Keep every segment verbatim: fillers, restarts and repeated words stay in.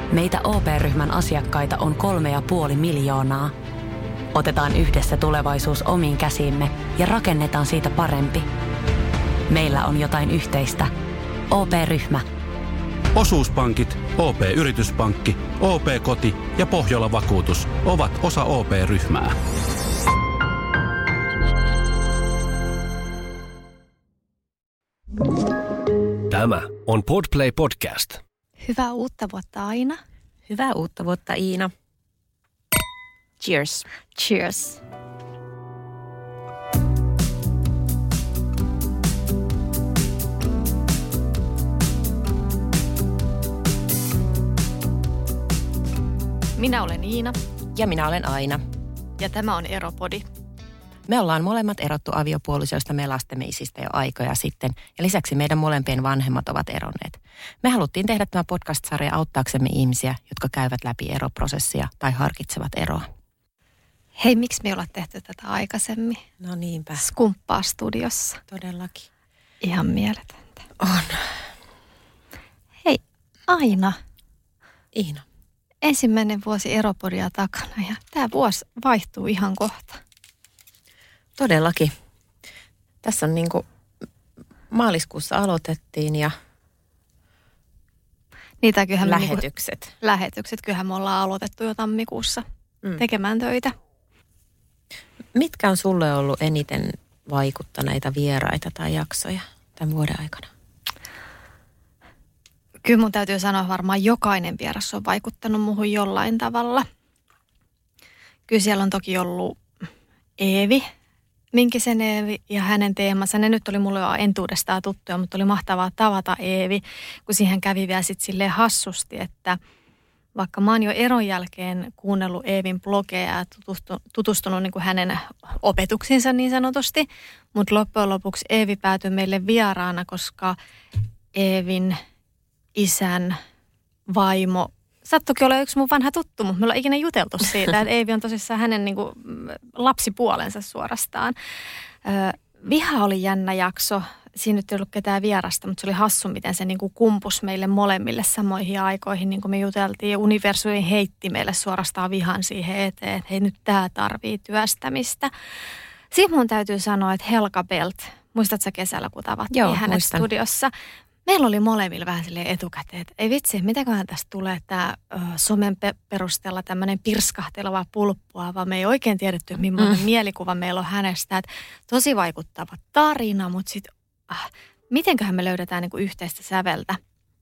Meitä O P-ryhmän asiakkaita on kolme ja puoli miljoonaa. Otetaan yhdessä tulevaisuus omiin käsiimme ja rakennetaan siitä parempi. Meillä on jotain yhteistä. O P-ryhmä. Osuuspankit, O P-yrityspankki, O P-koti ja Pohjola-vakuutus ovat osa O P-ryhmää. Tämä on Podplay Podcast. Hyvää uutta vuotta Aina. Hyvää uutta vuotta Iina. Cheers. Cheers. Minä olen Iina. Ja minä olen Aina. Ja tämä on Eropodi. Me ollaan molemmat erottu aviopuolisoista me lastemme isistä jo aikoja sitten. Ja lisäksi meidän molempien vanhemmat ovat eronneet. Me haluttiin tehdä tämä podcast-sarja auttaaksemme ihmisiä, jotka käyvät läpi eroprosessia tai harkitsevat eroa. Hei, miksi me ollaan tehty tätä aikaisemmin? No niinpä. Skumppaa studiossa. Todellakin. Ihan mieletöntä. On. Hei, Aina. Iina. Ensimmäinen vuosi Eropodia takana ja tämä vuosi vaihtuu ihan kohta. Todellakin. Tässä on niin kuin maaliskuussa aloitettiin ja Niitä kyllähän lähetykset. Niin kuin, lähetykset. Kyllähän me ollaan aloitettu jo tammikuussa mm. tekemään töitä. Mitkä on sulle ollut eniten vaikuttaneita vieraita tai jaksoja tämän vuoden aikana? Kyllä mun täytyy sanoa, varmaan jokainen vieras on vaikuttanut muuhun jollain tavalla. Kyllä siellä on toki ollut Eevi, Minkisen Eevi ja hänen teemansa. Ne nyt oli mulle jo entuudestaan tuttuja, mutta oli mahtavaa tavata Eevi, kun siihen kävi vielä sitten silleen hassusti, että vaikka mä oon jo eron jälkeen kuunnellut Eevin blogeja ja tutustunut, tutustunut niin kuin hänen opetuksiinsa niin sanotusti, mutta loppujen lopuksi Eevi päätyi meille vieraana, koska Eevin isän vaimo sattuikin olla yksi mun vanha tuttu, mutta me ollaan ikinä juteltu siitä, että Eevi on tosissaan hänen niin kuin lapsipuolensa suorastaan. Viha oli jännä jakso. Siinä nyt ei ollut ketään vierasta, mutta se oli hassu, miten se niin kuin kumpus meille molemmille samoihin aikoihin, niin kuin me juteltiin. Ja universumi heitti meille suorastaan vihan siihen eteen, että hei, nyt tämä tarvii työstämistä. Sitten mun täytyy sanoa, että Helga Belt, muistatko sä kesällä, kun tavattiin Joo, hänet muistan. Studiossa? Meillä oli molemmilla vähän silleen etukäteen, että ei vitsi, mitäköhän tästä tulee tämä ö, somen pe- perusteella tämmöinen pirskahteleva pulppua, vaan me ei oikein tiedetty, millainen mm. mielikuva meillä on hänestä. Että tosi vaikuttava tarina, mutta sitten äh, mitenköhän me löydetään niinku yhteistä säveltä.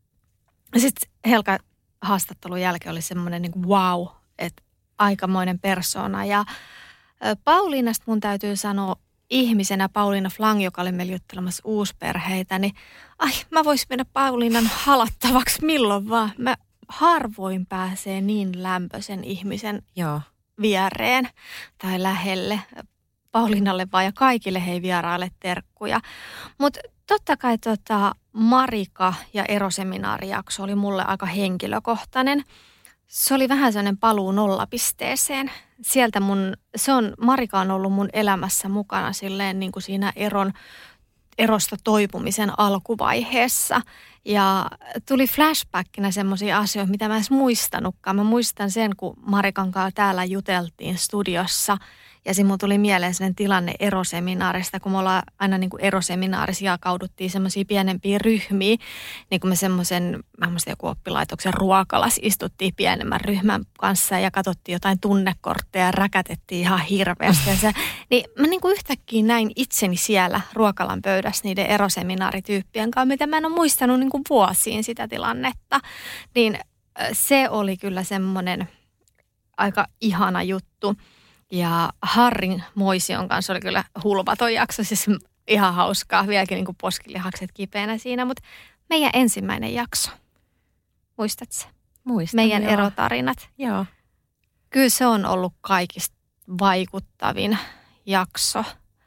Sitten Helga haastattelun jälkeen oli semmoinen niinku wow, että aikamoinen persona. Ja ö, Pauliinasta mun täytyy sanoa, ihmisenä Pauliina Flang, joka oli meillä juttelemassa uusperheitä, niin ai, mä voisin mennä Pauliinan halattavaksi milloin vaan. Mä harvoin pääsee niin lämpöisen ihmisen Joo. viereen tai lähelle. Pauliinalle vaan ja kaikille hei vieraille terkkuja. Mutta totta kai tota Marika ja eroseminaarijakso oli mulle aika henkilökohtainen. Se oli vähän sellainen paluu nollapisteeseen. Sieltä mun, se on, Marika on ollut mun elämässä mukana silleen niin kuin siinä eron, erosta toipumisen alkuvaiheessa. Ja tuli flashbackina semmoisia asioita, mitä mä en edes muistanutkaan. Mä muistan sen, kun Marikan kanssa täällä juteltiin studiossa. Ja siinä mun tuli mieleen sellainen tilanne eroseminaarista, kun me ollaan aina niin kuin eroseminaarissa jakauduttiin semmoisia pienempiä ryhmiä. Niin kuin me semmoisen, mä muistan joku oppilaitoksen ruokalas istuttiin pienemmän ryhmän kanssa ja katsottiin jotain tunnekortteja ja räkätettiin ihan hirveästi. Se, niin mä niin kuin yhtäkkiä näin itseni siellä ruokalan pöydässä niiden eroseminaarityyppien kanssa, mitä mä en ole muistanut niin kuin vuosiin sitä tilannetta. Niin se oli kyllä semmoinen aika ihana juttu. Ja Harrin Moision kanssa oli kyllä hulvaton jakso, siis ihan hauskaa, vieläkin niin kuin poskilihakset kipeänä siinä, mutta meidän ensimmäinen jakso, muistatko se? Muistan, Meidän joo. erotarinat. Joo. Kyllä se on ollut kaikista vaikuttavin jakso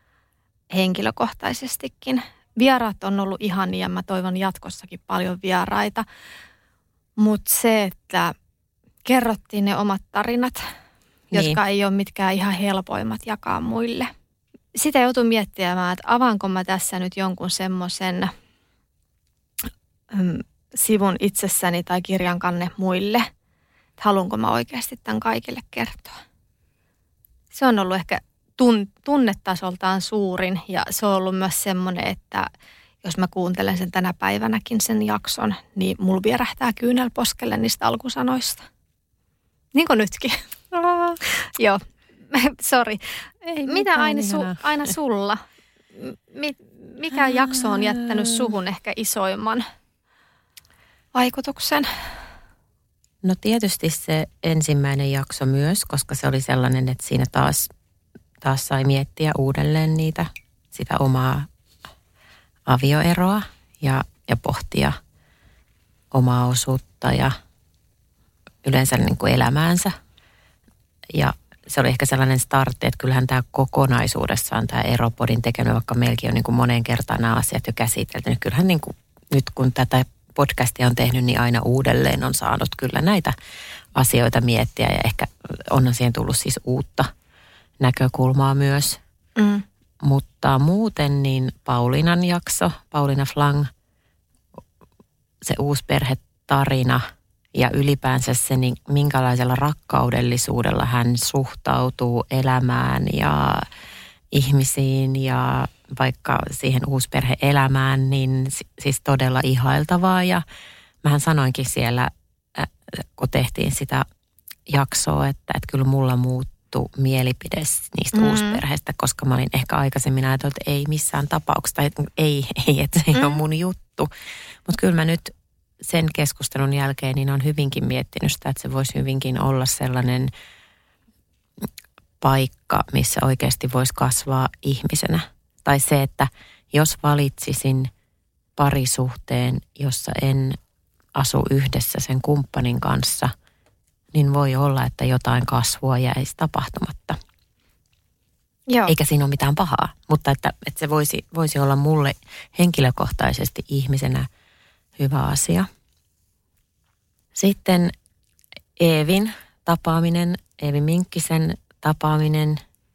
henkilökohtaisestikin. Vieraat on ollut ihania ja mä toivon jatkossakin paljon vieraita, mutta se, että kerrottiin ne omat tarinat, Niin. jotka ei ole mitkään ihan helpoimmat jakaa muille. Sitä joutuu miettimään, että avaanko mä tässä nyt jonkun semmoisen mm, sivun itsessäni tai kirjan kanne muille. että haluanko mä oikeasti tämän kaikille kertoa. Se on ollut ehkä tun, tunnetasoltaan suurin ja se on ollut myös semmoinen, että jos mä kuuntelen sen tänä päivänäkin sen jakson, niin mulla vierähtää kyynel poskelle niistä alkusanoista. Niin kuin nytkin. Joo, sori. Mitä aina, su, aina sulla? Mi, mikä jakso on jättänyt suhun ehkä isoimman vaikutuksen? No tietysti se ensimmäinen jakso myös, koska se oli sellainen, että siinä taas, taas sai miettiä uudelleen niitä, sitä omaa avioeroa ja, ja pohtia omaa osuutta ja yleensä niin kuin elämäänsä. Ja se oli ehkä sellainen startti, että kyllähän tämä kokonaisuudessaan tämä Eropodin tekeminen, vaikka meilläkin on niin kuin moneen kertaan nämä asiat jo käsitelty, niin kyllähän niin kuin nyt kun tätä podcastia on tehnyt, niin aina uudelleen on saanut kyllä näitä asioita miettiä ja ehkä onhan siihen tullut siis uutta näkökulmaa myös. Mm. Mutta muuten niin Pauliinan jakso, Pauliina Flang, se uusperhetarina ja ylipäänsä se, niin minkälaisella rakkaudellisuudella hän suhtautuu elämään ja ihmisiin ja vaikka siihen uusperhe-elämään, niin siis todella ihailtavaa. Ja mähän sanoinkin siellä, kun tehtiin sitä jaksoa, että, että kyllä mulla muuttui mielipide niistä mm. uusperheistä, koska mä olin ehkä aikaisemmin ajatellut, että ei missään tapauksessa, tai ei, ei että se ei mm. ole mun juttu. Mutta kyllä mä nyt sen keskustelun jälkeen niin on hyvinkin miettinyt sitä, että se voisi hyvinkin olla sellainen paikka, missä oikeasti voisi kasvaa ihmisenä. Tai se, että jos valitsisin parisuhteen, jossa en asu yhdessä sen kumppanin kanssa, niin voi olla, että jotain kasvua jäisi tapahtumatta. Joo. Eikä siinä ole mitään pahaa, mutta että, että se voisi, voisi olla mulle henkilökohtaisesti ihmisenä hyvä asia. Sitten Eevin tapaaminen, Eevi Minkkisen tapaaminen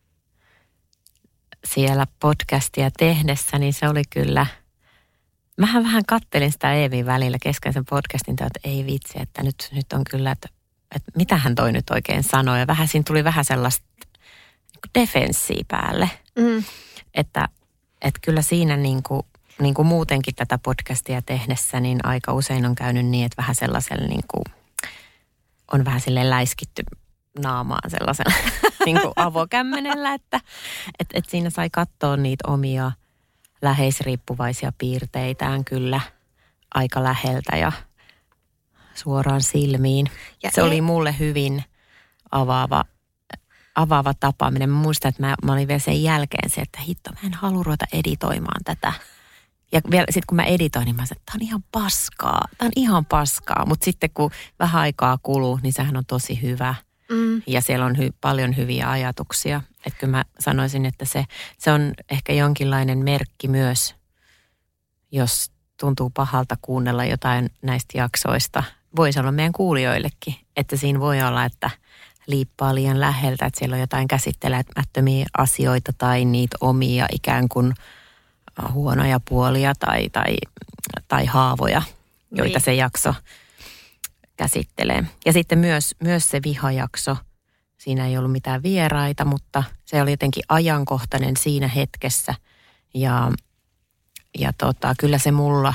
siellä podcastia tehdessä, niin se oli kyllä, mähän vähän kattelin sitä Eevin välillä kesken sen podcastin, että ei vitsi, että nyt, nyt on kyllä, että, että mitä hän toi nyt oikein sanoi. Ja vähän siinä tuli vähän sellaista defenssiä päälle, mm. että, että kyllä siinä niin kuin, niin kuin muutenkin tätä podcastia tehdessä, niin aika usein on käynyt niin, että vähän sellaisella niin kuin, on vähän silleen läiskitty naamaan sellaisella niin kuin avokämmenellä, että et, et siinä sai katsoa niitä omia läheisriippuvaisia piirteitään kyllä aika läheltä ja suoraan silmiin. Ja se ei... oli mulle hyvin avaava, avaava tapaaminen. Mä muistan, että mä, mä olin vielä sen jälkeen se, että hitto, mä en halua ruveta editoimaan tätä. Ja vielä sitten kun mä editoin, niin mä sanoin, että tää on ihan paskaa, tää on ihan paskaa. Mutta sitten kun vähän aikaa kuluu, niin sehän on tosi hyvä. Mm. Ja siellä on hy, paljon hyviä ajatuksia. Että kyllä mä sanoisin, että se, se on ehkä jonkinlainen merkki myös, jos tuntuu pahalta kuunnella jotain näistä jaksoista. Voisi olla meidän kuulijoillekin, että siinä voi olla, että liippaa liian läheltä, että siellä on jotain käsittelemättömiä asioita tai niitä omia ikään kuin huonoja puolia tai, tai, tai haavoja, joita se jakso käsittelee. Ja sitten myös, myös se vihajakso. Siinä ei ollut mitään vieraita, mutta se oli jotenkin ajankohtainen siinä hetkessä. Ja, ja tota, kyllä se mulla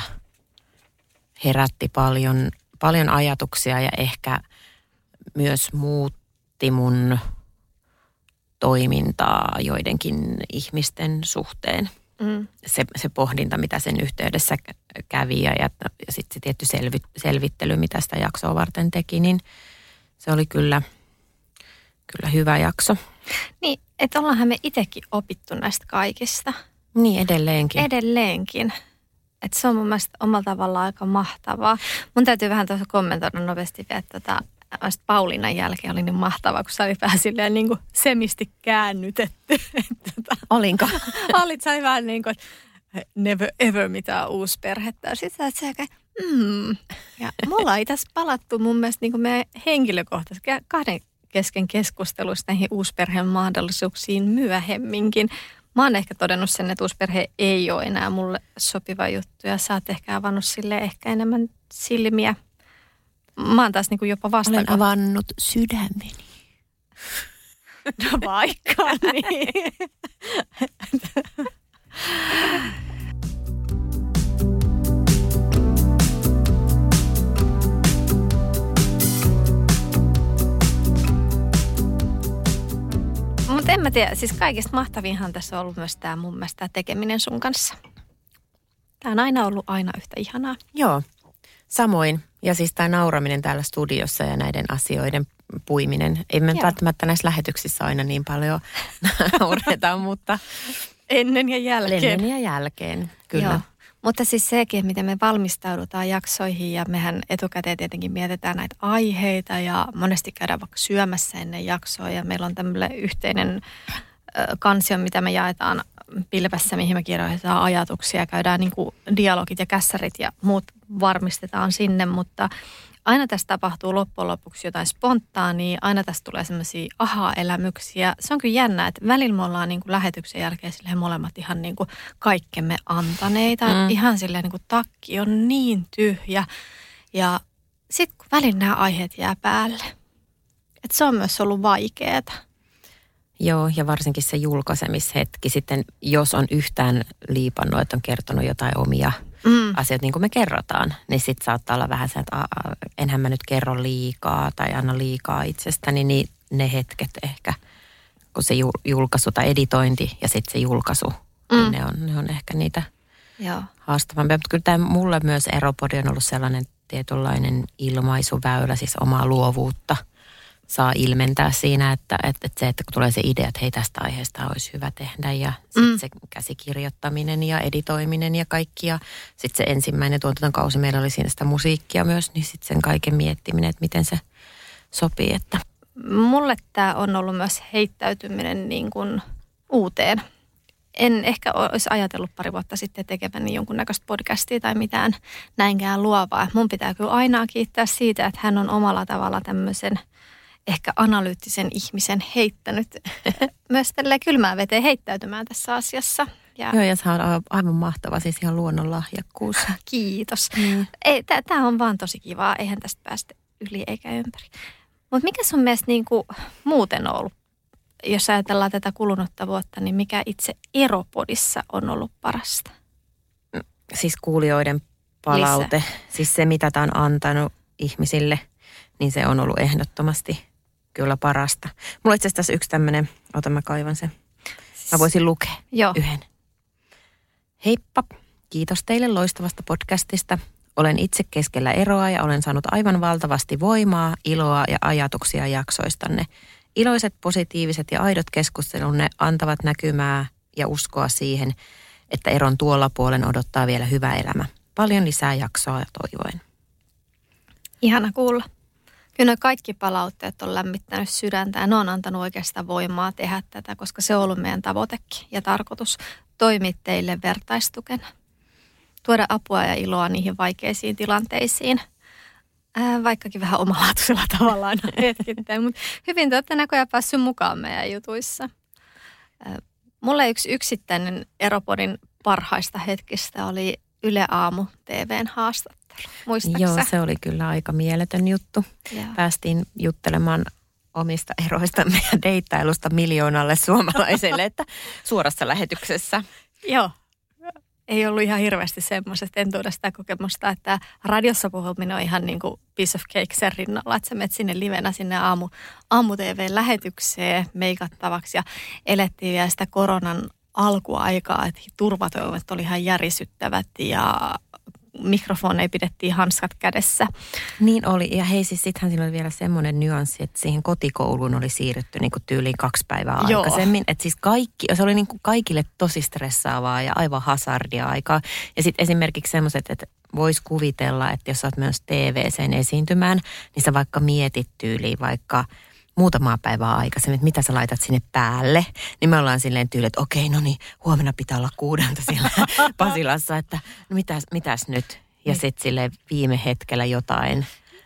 herätti paljon, paljon ajatuksia ja ehkä myös muutti mun toimintaa joidenkin ihmisten suhteen. Mm. Se, se pohdinta, mitä sen yhteydessä kävi ja, ja, ja sitten se tietty selvi, selvittely, mitä sitä jaksoa varten teki, niin se oli kyllä, kyllä hyvä jakso. Niin, että ollaanhan me itsekin opittu näistä kaikista. Niin, edelleenkin. Edelleenkin. Että se on mun mielestä omalla tavallaan aika mahtavaa. Mun täytyy vähän tuossa kommentoida nopeasti vielä, että tota, Pauliinan jälkeen oli niin mahtavaa, kun sä oli vähän silleen niin kuin semisti käännytetty. Olinko? Olit sä vähän niin kuin, never ever mitään uusperhettä. Sitten sä oot mm. Ja mulla on itse asiassa palattu mun mielestä niin kuin meidän henkilökohtaisesti kahden kesken keskusteluista näihin uusperheen mahdollisuuksiin myöhemminkin. Mä oon ehkä todennut sen, että uusperhe ei ole enää mulle sopiva juttu ja sä oot ehkä avannut sille ehkä enemmän silmiä. Mä oon taas niin kuin jopa vastakohta. Olen avannut sydämeni. No vaikka niin. Mutta en mä tiedä, siis kaikista mahtavinhan tässä on ollut myös tämä mun mielestä tämä tekeminen sun kanssa. Tämä on aina ollut aina yhtä ihanaa. Joo, samoin. Ja siis tämä nauraminen täällä studiossa ja näiden asioiden puiminen. Ei me välttämättä näissä lähetyksissä aina niin paljon naureta, mutta ennen ja jälkeen. Ennen ja jälkeen, kyllä. Joo. Mutta siis sekin, miten me valmistaudutaan jaksoihin ja mehän etukäteen tietenkin mietitään näitä aiheita ja monesti käydään vaikka syömässä ennen jaksoa ja meillä on tämmöinen yhteinen kansio, mitä me jaetaan pilvessä, mihin me kirjoitetaan ajatuksia ja käydään niin kuin dialogit ja kässärit ja muut varmistetaan sinne, mutta aina tässä tapahtuu loppujen lopuksi jotain spontaania, aina tässä tulee semmoisia aha-elämyksiä. Se on kyllä jännä, että välillä me ollaan niin kuin lähetyksen jälkeen silleen molemmat ihan niin kuin kaikkemme antaneita. Mm. Ihan silleen niin kuin takki on niin tyhjä ja sitten kun välillä nämä aiheet jää päälle. Että se on myös ollut vaikeaa. Joo, ja varsinkin se julkaisemishetki sitten, jos on yhtään liipannut, että on kertonut jotain omia mm. asioita, niin kuin me kerrotaan, niin sitten saattaa olla vähän se, että a, a, enhän mä nyt kerro liikaa tai anna liikaa itsestäni, niin ne hetket ehkä, kun se julkaisu tai editointi ja sitten se julkaisu, mm. niin ne on, ne on ehkä niitä Joo. haastavampia. Mutta kyllä tämä mulle myös Eropodi on ollut sellainen tietynlainen ilmaisuväylä, siis omaa luovuutta saa ilmentää siinä, että, että, että se, että kun tulee se idea, että hei, tästä aiheesta olisi hyvä tehdä ja sitten mm. se käsikirjoittaminen ja editoiminen ja kaikki ja sitten se ensimmäinen tuotantokausi meillä oli siinä sitä musiikkia myös, niin sitten sen kaiken miettiminen, että miten se sopii. Että. Mulle tämä on ollut myös heittäytyminen niin kuin uuteen. En ehkä olisi ajatellut pari vuotta sitten tekeväni jonkunnäköistä podcastia tai mitään näinkään luovaa. Mun pitää kyllä aina kiittää siitä, että hän on omalla tavalla tämmöisen ehkä analyyttisen ihmisen heittänyt myös tälleen kylmään veteen heittäytymään tässä asiassa. Ja joo, ja se on aivan mahtava, siis ihan luonnonlahjakkuus. Kiitos. Mm. Tämä on vaan tosi kivaa, eihän tästä päästä yli eikä ympäri. Mutta mikä sun mielestä niinku muuten on ollut, jos ajatellaan tätä kulunutta vuotta, niin mikä itse Eropodissa on ollut parasta? Siis kuulijoiden palaute, Lisä. Siis se mitä tämä on antanut ihmisille, niin se on ollut ehdottomasti kyllä parasta. Mulla on itse asiassa yksi tämmöinen, ota mä kaivan sen. Mä voisin lukea Joo. yhden. Heippa, kiitos teille loistavasta podcastista. Olen itse keskellä eroa ja olen saanut aivan valtavasti voimaa, iloa ja ajatuksia jaksoistanne. Iloiset, positiiviset ja aidot keskustelunne antavat näkymää ja uskoa siihen, että eron tuolla puolen odottaa vielä hyvä elämä. Paljon lisää jaksoa toivoen. Ihana kuulla. Kyllä kaikki palautteet on lämmittänyt sydäntä ja ne on antanut oikeastaan voimaa tehdä tätä, koska se on ollut meidän tavoitekin ja tarkoitus toimia teille vertaistukena. Tuoda apua ja iloa niihin vaikeisiin tilanteisiin, Ää, vaikkakin vähän omalaatuisella tavallaan hetkittäin, mutta hyvin te olette näköjään päässyt mukaan meidän jutuissa. Ää, mulle yksi yksittäinen Eropodin parhaista hetkistä oli Yle Aamu T V:n haastattelu. Muistatko Joo, se oli kyllä aika mieletön juttu. Joo. Päästiin juttelemaan omista eroistamme ja deittailusta miljoonalle suomalaiselle, että suorassa lähetyksessä. Joo. Ei ollut ihan hirveästi semmoisesta, en tuoda sitä kokemusta, että radiossa puhuminen on ihan niin kuin piece of cake sen rinnalla, että sä menet sinne livenä sinne aamu, aamu T V-lähetykseen meikattavaksi ja elettiin vielä sitä koronan alkuaikaa, että turvatoimet oli ihan järisyttävät ja mikrofoneja pidettiin hanskat kädessä. Niin oli. Ja hei, siis sittenhän siinä oli vielä semmoinen nyanssi, että siihen kotikouluun oli siirrytty niin kuin tyyliin kaksi päivää Joo. aikaisemmin. Että siis kaikki, se oli niin kuin kaikille tosi stressaavaa ja aivan hazardia aikaa. Ja sitten esimerkiksi semmoiset, että voisi kuvitella, että jos sä oot myös T V-seen esiintymään, niin sä vaikka mietit tyyliin vaikka muutamaa päivää aikaisemmin, että mitä sä laitat sinne päälle, niin me ollaan silleen tyyli, että okei, no niin, huomenna pitää olla kuudelta siellä Pasilassa, että no mitäs, mitäs nyt? Ja sitten silleen viime hetkellä jotain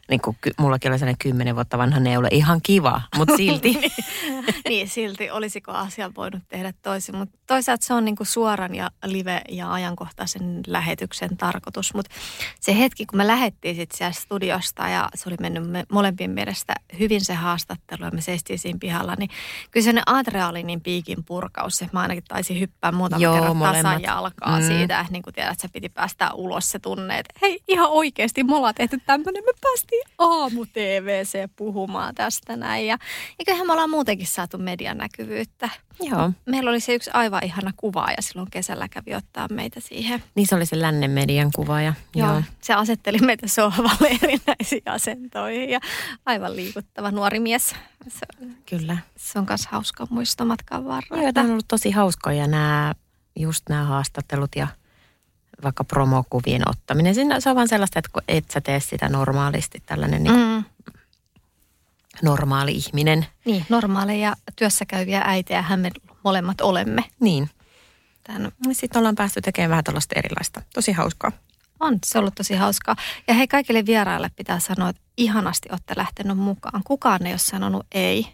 niin kuin mullakin oli sellainen kymmenen vuotta vanha neule. Ihan kiva, mutta silti. Niin, silti olisiko asia voinut tehdä toisin. Mutta toisaalta se on niin kuin suoran ja live- ja ajankohtaisen lähetyksen tarkoitus. Mutta se hetki, kun me lähdettiin sitten siellä studiosta ja se oli mennyt me molempien mielestä hyvin se haastattelu ja me seistiin siinä pihalla, niin kyllä se adrenaliinin piikin purkaus, että mä ainakin taisin hyppää muutaman Joo, kerran molemmat. tasajalkaa Mm. siitä, niin kuin tiedät, että se piti päästä ulos se tunne, että hei ihan oikeasti me ollaan tehty tämmöinen, me päästiin aamu-T V-C puhumaan tästä näin ja, ja kyllähän me ollaan muutenkin saatu median näkyvyyttä. Joo. Meillä oli se yksi aivan ihana kuvaaja silloin kesällä kävi ottaa meitä siihen. Niin se oli se lännen median kuvaaja. Joo, Joo. se asetteli meitä sohvalle erinäisiin asentoihin ja aivan liikuttava nuori mies. Se, Kyllä. se on myös hauska muisto matkan varrella. Joo, tämä on ollut tosi hauskoja nämä, just nämä haastattelut ja vaikka promokuvien ottaminen. Siinä se on vaan sellaista, että kun et sä tee sitä normaalisti, tällainen niin kuin Mm. normaali ihminen. Niin, normaaleja työssäkäyviä äitejähän me molemmat olemme. Niin. Tän Sitten ollaan päästy tekemään vähän tällaista erilaista. Tosi hauskaa. on, se on ollut tosi hauskaa. Ja hei, kaikille vieraille pitää sanoa, että ihanasti olette lähtenyt mukaan. Kukaan ei ole sanonut ei.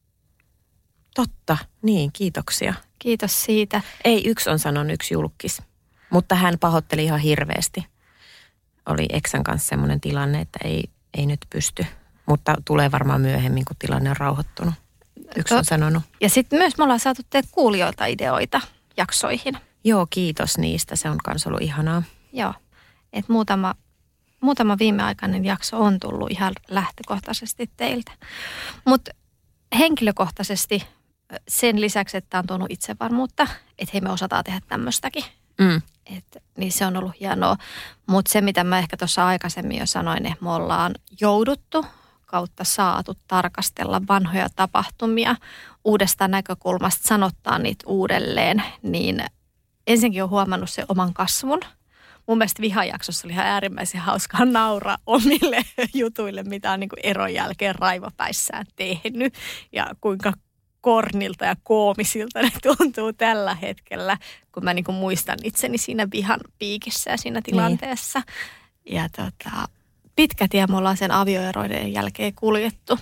Totta. Niin, kiitoksia. Kiitos siitä. Ei, yksi on sanonut, yksi julkis. Mutta hän pahoitteli ihan hirveästi. Oli eksän kanssa semmoinen tilanne, että ei, ei nyt pysty. Mutta tulee varmaan myöhemmin, kun tilanne on rauhoittunut. Yksi on sanonut. Ja sitten myös me ollaan saatu tehdä kuulijoilta ideoita jaksoihin. Joo, kiitos niistä. Se on myös ollut ihanaa. Joo, että muutama, muutama viimeaikainen jakso on tullut ihan lähtökohtaisesti teiltä. Mutta henkilökohtaisesti sen lisäksi, että on tuonut itsevarmuutta, että hei me osataan tehdä tämmöistäkin. Mm. Et, niin se on ollut hienoa. Mutta se, mitä mä ehkä tuossa aikaisemmin jo sanoin, että me ollaan jouduttu kautta saatu tarkastella vanhoja tapahtumia uudesta näkökulmasta, sanottaa niitä uudelleen, niin ensinnäkin on huomannut se oman kasvun. Mun mielestä vihajaksossa oli ihan äärimmäisen hauskaa nauraa omille jutuille, mitä on niin kuin eron jälkeen raivopäissään tehnyt ja kuinka kornilta ja koomisilta ne tuntuu tällä hetkellä, kun mä niin kuin muistan itseni siinä vihan piikissä ja siinä tilanteessa. Niin. Ja tota, pitkä tie me ollaan sen avioeroiden jälkeen kuljettu.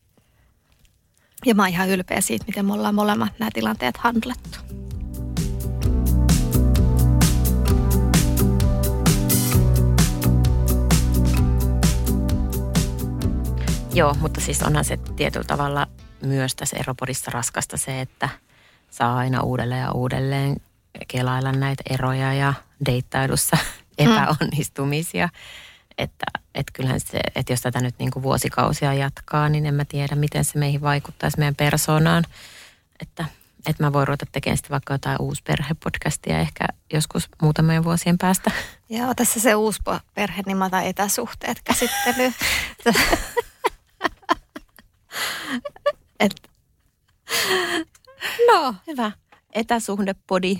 Ja mä oon ihan ylpeä siitä, miten me ollaan molemmat nämä tilanteet handlattu. Joo, mutta siis onhan se tietyllä tavalla myös tässä eropodissa raskasta se, että saa aina uudelleen ja uudelleen kelailla näitä eroja ja deittailussa epäonnistumisia. Mm. Että, että kyllähän se, että jos tätä nyt niin kuin vuosikausia jatkaa, niin en mä tiedä, miten se meihin vaikuttaisi meidän persoonaan. Että, että mä voin ruveta tekemään sitten vaikka jotain uusperhepodcastia ehkä joskus muutamien vuosien päästä. Joo, tässä se uusperhenima tai etäsuhteet käsittely. Et. No, hyvä. Etäsuhdepodi.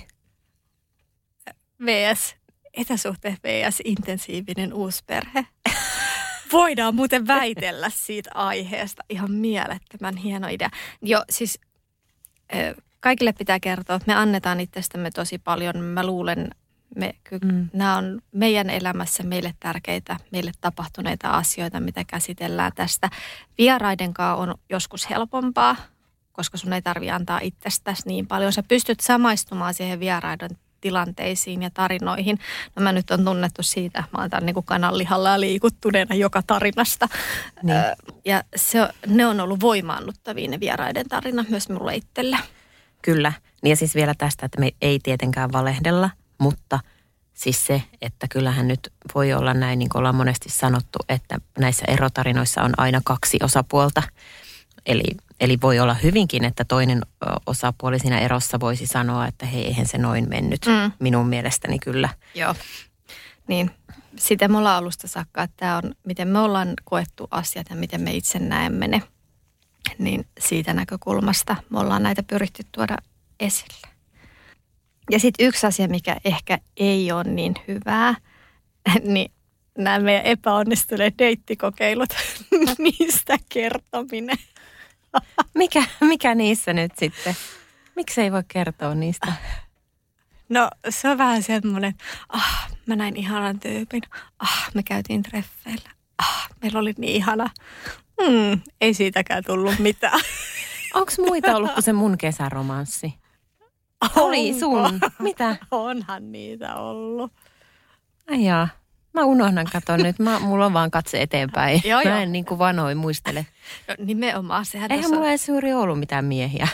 V S. Etäsuhteet V S. Intensiivinen uusperhe. Voidaan muuten väitellä siitä aiheesta. Ihan mielettömän hieno idea. Joo, siis kaikille pitää kertoa, että me annetaan itsestämme tosi paljon. Mä luulen, me, mm. nämä on meidän elämässä meille tärkeitä, meille tapahtuneita asioita, mitä käsitellään tästä. Vieraidenkaan on joskus helpompaa, koska sun ei tarvitse antaa itsestäsi niin paljon. Sä pystyt samaistumaan siihen vieraiden tilanteisiin ja tarinoihin. No mä nyt on tunnettu siitä, mä oon tämän niin kuin kananlihalla ja liikuttuneena joka tarinasta. Niin. Öö, ja se, ne on ollut voimaannuttavia ne vieraiden tarinat myös mulle itselle. Kyllä. Ja siis vielä tästä, että me ei tietenkään valehdella, mutta siis se, että kyllähän nyt voi olla näin, niin kuin ollaan monesti sanottu, että näissä erotarinoissa on aina kaksi osapuolta. Eli, eli voi olla hyvinkin, että toinen osapuoli siinä erossa voisi sanoa, että hei, eihän se noin mennyt. Mm. Minun mielestäni kyllä. Joo, niin. Sitä me ollaan alusta saakka, että tämä on, miten me ollaan koettu asiat ja miten me itse näemme ne. Niin siitä näkökulmasta me ollaan näitä pyritty tuoda esille. Ja sitten yksi asia, mikä ehkä ei ole niin hyvää, niin nämä meidän epäonnistuneet deittikokeilut, niistä kertominen. Mikä, mikä niissä nyt sitten? Miksi ei voi kertoa niistä? No se on vähän semmoinen, ah, mä näin ihanan tyypin, ah, me käytiin treffeillä, ah, meillä oli niin ihana. Hmm, ei siitäkään tullut mitään. Onko muita ollut kuin se mun kesäromanssi? Oli sun. Mitä? Onhan niitä ollut. Ai jaa. Mä unohdan katon nyt. Mä, mulla on vaan katse eteenpäin. Joo, Mä joo. en niin kuin vanoin muistele. No, nimenomaan sehän Eihän tuossa... mulla edes juuri ollut mitään miehiä.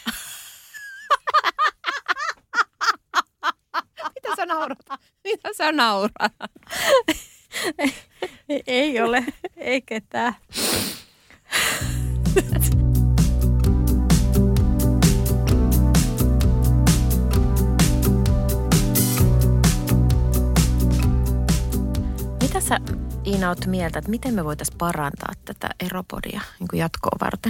Mitä sä naurat? Mitä sä naurat? ei, ei ole. Ei ketään. Mitä sä, Iina, oot mieltä, että miten me voitaisiin parantaa tätä eropodia niin kuin jatkoa varten?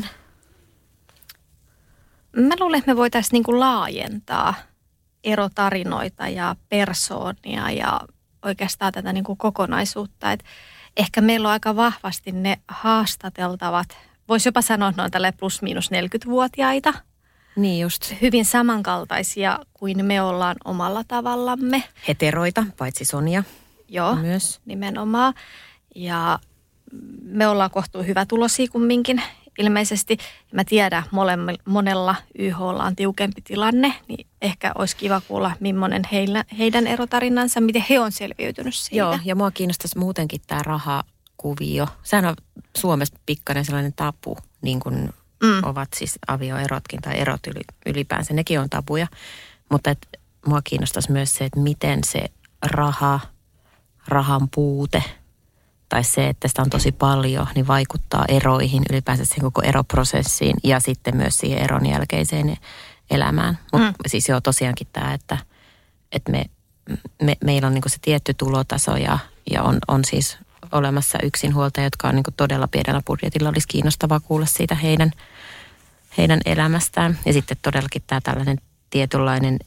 Mä luulen, että me voitaisiin niin kuin laajentaa erotarinoita ja persoonia ja oikeastaan tätä niin kuin kokonaisuutta. Et ehkä meillä on aika vahvasti ne haastateltavat, voisi jopa sanoa, että ne on tälle plus miinus neljäkymmentävuotiaita. Niin just. Hyvin samankaltaisia kuin me ollaan omalla tavallamme. Heteroita, paitsi Sonia. Joo, myös. Nimenomaan. Ja me ollaan kohtuu hyvätuloisia kumminkin ilmeisesti. Mä tiedän, molemmilla, monella Y H:lla on tiukempi tilanne, niin ehkä olisi kiva kuulla, millainen heillä, heidän erotarinansa, miten he on selviytynyt siitä. Joo, ja mua kiinnostaisi muutenkin tämä rahakuvio. Sehän on Suomessa pikkainen sellainen tabu, niin kuin mm. ovat siis avioerotkin tai erot ylipäänsä. Nekin on tabuja, mutta et, mua kiinnostaisi myös se, että miten se raha, rahan puute tai se, että sitä on tosi paljon, niin vaikuttaa eroihin, ylipäänsä siihen koko eroprosessiin ja sitten myös siihen eron jälkeiseen elämään. Mutta mm. siis joo, tosiaankin tämä, että, että me, me, meillä on niinku se tietty tulotaso ja, ja on, on siis olemassa yksinhuoltajia, jotka on niinku todella pienellä budjetilla. Olisi kiinnostavaa kuulla siitä heidän, heidän elämästään. Ja sitten todellakin tämä tällainen tietynlainen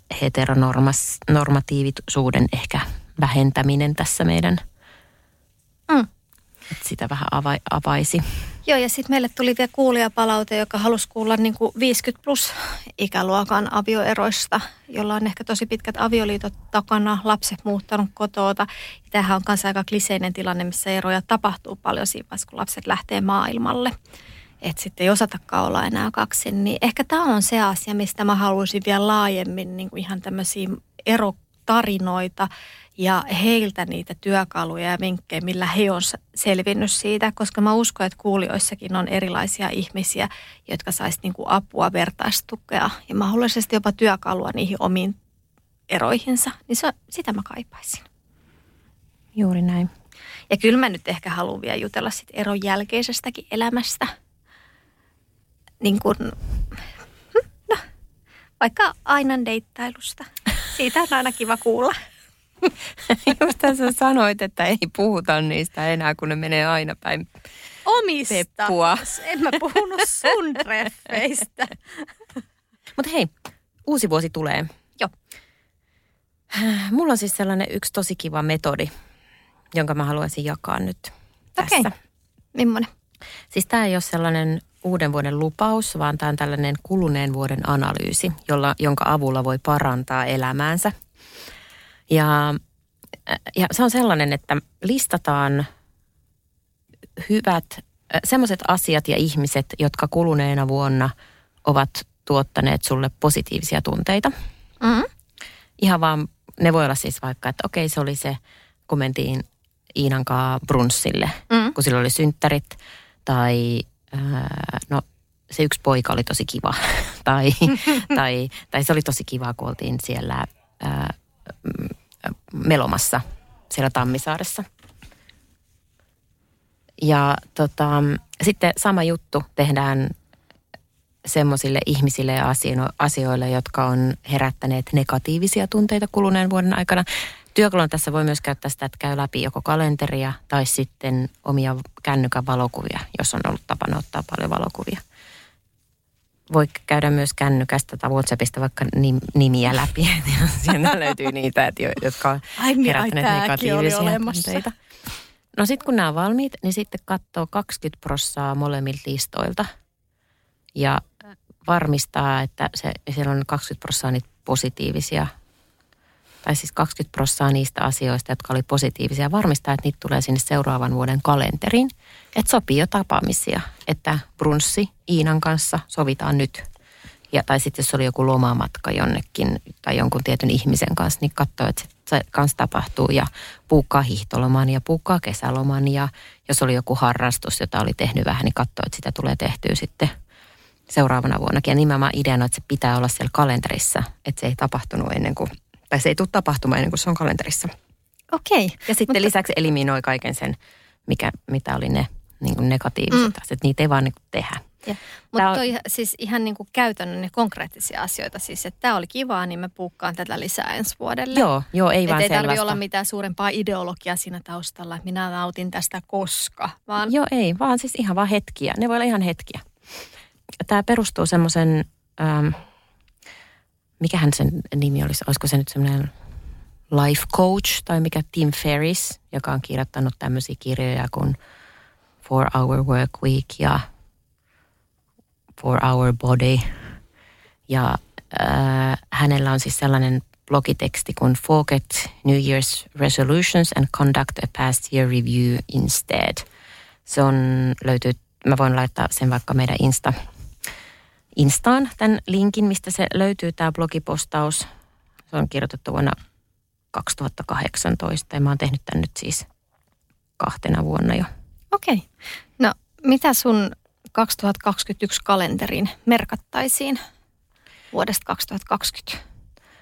heteronormatiivisuuden ehkä vähentäminen tässä meidän, mm. että sitä vähän ava, avaisi. Joo, ja sitten meille tuli vielä kuulijapalaute, joka halusi kuulla niin kuin viisikymmentä plus ikäluokan avioeroista, jolla on ehkä tosi pitkät avioliitot takana, lapset muuttanut kotoota. Ja tämähän on myös aika kliseinen tilanne, missä eroja tapahtuu paljon siinä vaiheessa, kun lapset lähtee maailmalle. Että sitten ei osatakaan olla enää kaksin. Niin ehkä tämä on se asia, mistä mä haluaisin vielä laajemmin niin kuin ihan tämmöisiä erotarinoita ja heiltä niitä työkaluja ja vinkkejä, millä he on selvinnyt siitä, koska mä uskon, että kuulijoissakin on erilaisia ihmisiä, jotka saisivat niin kuin apua, vertaistukea ja mahdollisesti jopa työkalua niihin omiin eroihinsa, niin se, sitä mä kaipaisin. Juuri näin. Ja kyllä mä nyt ehkä haluan vielä jutella sit eron jälkeisestäkin elämästä. Niin kuin, no, vaikka ainan deittailusta. Siitä on aina kiva kuulla. Just tässä sanoit, että ei puhuta niistä enää, kun ne menee aina päin omista. Peppua. En mä puhunut sun treffeistä. Mutta hei, uusi vuosi tulee. Joo. Mulla on siis sellainen yksi tosi kiva metodi, jonka mä haluaisin jakaa nyt tässä. Okei. Millainen? Siis tää ei ole sellainen uuden vuoden lupaus, vaan tää on tällainen kuluneen vuoden analyysi, jolla, jonka avulla voi parantaa elämäänsä. Ja, ja se on sellainen, että listataan hyvät, semmoiset asiat ja ihmiset, jotka kuluneena vuonna ovat tuottaneet sulle positiivisia tunteita. Mm-hmm. Ihan vaan, ne voi olla siis vaikka, että okei, se oli se, kun mentiin Iinan kanssa brunssille, mm-hmm. kun sillä oli synttärit. Tai ää, no se yksi poika oli tosi kiva. tai, tai, tai se oli tosi kiva, kun oltiin siellä ää, melomassa siellä Tammisaaressa. Ja tota, sitten sama juttu tehdään semmoisille ihmisille ja asioille, jotka on herättäneet negatiivisia tunteita kuluneen vuoden aikana. Työkalun tässä voi myös käyttää sitä, että käy läpi joko kalenteria tai sitten omia kännykän valokuvia, jos on ollut tapana ottaa paljon valokuvia. Voi käydä myös kännykästä tai WhatsAppista vaikka nimiä läpi. Sieltä löytyy niitä, jotka on herättäneet negatiivisia tunteita. No sitten kun nämä on valmiit, niin sitten katsoo kaksikymmentä prosenttia molemmilta listoilta. Ja varmistaa, että se, siellä on kaksikymmentä prosenttia niitä positiivisia tai siis kaksikymmentä prosenttia niistä asioista, jotka oli positiivisia, varmistaa, että niitä tulee sinne seuraavan vuoden kalenteriin. Että sopii jo tapaamisia, että brunssi Iinan kanssa sovitaan nyt. Ja, tai sitten jos oli joku lomamatka jonnekin tai jonkun tietyn ihmisen kanssa, niin katsoo, että se kanssa tapahtuu ja puukkaa hiihtoloman ja puukkaa kesäloman. Ja jos oli joku harrastus, jota oli tehnyt vähän, niin katsoo, että sitä tulee tehtyä sitten seuraavana vuonnakin. Ja nimenomaan ideana, että se pitää olla siellä kalenterissa, että se ei tapahtunut ennen kuin, tai se ei tule tapahtumaan ennen kuin se on kalenterissa. Okei. Ja sitten mutta lisäksi eliminoi kaiken sen, mikä, mitä oli ne niin kuin negatiiviset mm. asiat. Niitä ei vaan niin kuin tehdä. Mutta toi on siis ihan niin kuin käytännön ja konkreettisia asioita. Siis, että tämä oli kivaa, niin mä puukkaan tätä lisää ensi vuodelle. Joo, joo ei et vaan ei sellaista. Ei tarvitse olla mitään suurempaa ideologiaa siinä taustalla, että minä nautin tästä koska. Vaan joo, ei, vaan siis ihan vaan hetkiä. Ne voi olla ihan hetkiä. Tämä perustuu semmoisen, ähm, mikähän sen nimi olisi, olisiko se nyt semmoinen life coach tai mikä Tim Ferriss, joka on kirjoittanut tämmöisiä kirjoja kuin Four Hour Work Week ja For Our Body. Ja äh, hänellä on siis sellainen blogiteksti kuin Forget New Year's Resolutions and Conduct a Past Year Review Instead. Se on, löytyy, mä voin laittaa sen vaikka meidän Insta, Instaan, tämän linkin, mistä se löytyy, tämä blogipostaus. Se on kirjoitettu vuonna kaksituhattakahdeksantoista ja mä oon tehnyt tämän nyt siis kahtena vuonna jo. Okei. No, mitä sun kaksituhattakaksikymmentäyksi kalenteriin merkattaisiin vuodesta kaksituhattakaksikymmentä?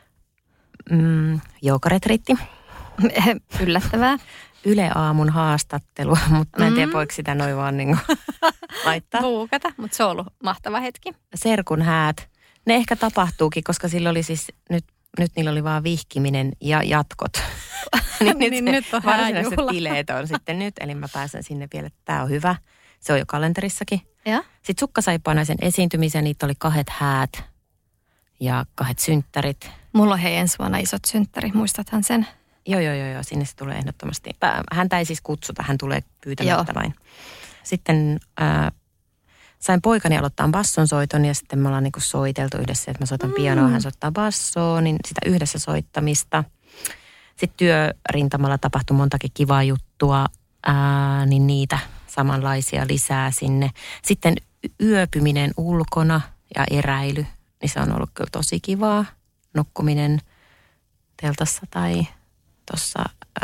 Mm, joogaretriitti. Yllättävää. Yle Aamun haastattelu, mutta mä en tiedä, voiko sitä noin vaan niin kuin laittaa. Buukata, mutta se on ollut mahtava hetki. Serkun häät. Ne ehkä tapahtuukin, koska sillä oli siis, nyt, nyt niillä oli vaan vihkiminen ja jatkot. niin, niin nyt, nyt on varsinaiset bileet on sitten nyt, eli mä pääsen sinne vielä, että tää on hyvä. Se on jo kalenterissakin. Ja? Sitten Sukkasaippaanaisen esiintymisen, niitä oli kahdet häät ja kahdet synttärit. Mulla on hei ensi vuonna isot synttärit, muistathan sen? Joo, joo, joo, joo, sinne se tulee ehdottomasti. Häntä ei siis kutsuta, hän tulee pyytämättä vain. Sitten äh, sain poikani aloittaa bassonsoiton ja sitten me ollaan niinku soiteltu yhdessä, että mä soitan mm. pianoa, hän soittaa bassoa, niin sitä yhdessä soittamista. Sitten työrintamalla tapahtui montakin kivaa juttua, ää, niin niitä samanlaisia lisää sinne. Sitten yöpyminen ulkona ja eräily, niin se on ollut kyllä tosi kivaa. Nukkuminen teltassa tai tuossa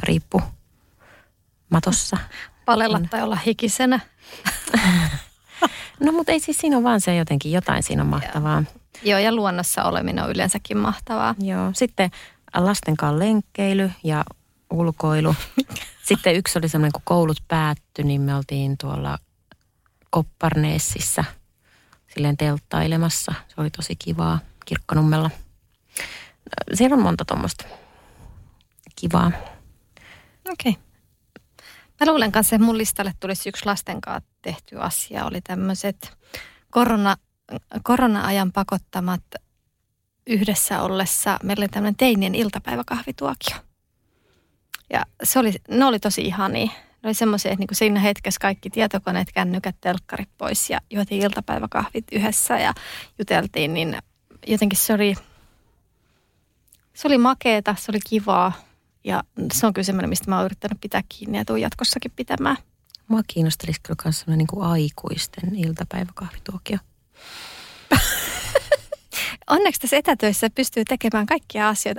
riippumatossa. Palella tai olla hikisenä. No mutta ei siis siinä on vaan se jotenkin, jotain siinä on mahtavaa. Joo, Joo ja luonnossa oleminen on yleensäkin mahtavaa. Joo, sitten lasten kanssa lenkkeily ja ulkoilu. Sitten yksi oli semmoinen, kun koulut päättyi, niin me oltiin tuolla Kopparneessissä silleen telttailemassa. Se oli tosi kivaa Kirkkonummella. Siellä on monta tuommoista kivaa. Okei. Okay. Mä luulen kanssa, että mun listalle tulisi yksi lasten kanssa tehty asia. Oli tämmöiset korona, korona-ajan pakottamat yhdessä ollessa. Meillä oli tämmöinen teinien iltapäiväkahvituokio. Ja se oli, ne oli tosi ihania. Ne oli semmoisia, että niinku siinä hetkessä kaikki tietokoneet, kännykät, telkkarit pois ja juotiin iltapäiväkahvit yhdessä ja juteltiin. Niin jotenkin se oli, se oli makeeta, se oli kivaa. Ja se on kyllä semmoinen, mistä mä oon yrittänyt pitää kiinni ja tuun jatkossakin pitämään. Mua kiinnostelisi kyllä myös semmoinen niin kuin aikuisten iltapäiväkahvituokio. Onneksi tässä etätöissä pystyy tekemään kaikkia asioita.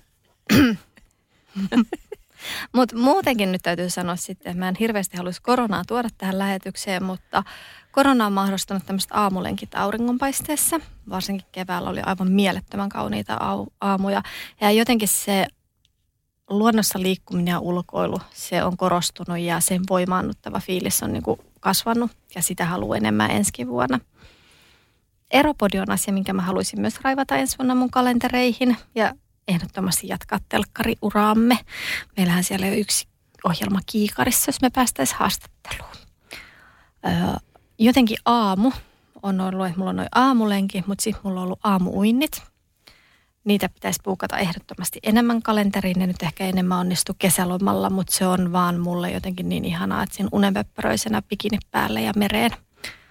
Mutta muutenkin nyt täytyy sanoa sitten, että mä en hirveästi haluaisi koronaa tuoda tähän lähetykseen, mutta korona on mahdollistanut tämmöiset aamulenkit auringonpaisteessa. Varsinkin keväällä oli aivan mielettömän kauniita aamuja. Ja jotenkin se luonnossa liikkuminen ja ulkoilu, se on korostunut ja sen voimaannuttava fiilis on niin kuin kasvanut ja sitä haluaa enemmän ensi vuonna. Eropodi on asia, minkä mä haluaisin myös raivata ensi vuonna mun kalentereihin ja ehdottomasti jatkaa telkkariuraamme. Meillähän siellä on yksi ohjelma kiikarissa, jos me päästäisiin haastatteluun. Öö, jotenkin aamu on ollut, että mulla on noin aamulenki, mutta sitten mulla on ollut aamuuinnit. Niitä pitäisi puukata ehdottomasti enemmän kalenteriin. Ne nyt ehkä enemmän onnistu kesälomalla, mutta se on vaan mulle jotenkin niin ihanaa, että siinä unenpöppäröisenä bikini päälle ja mereen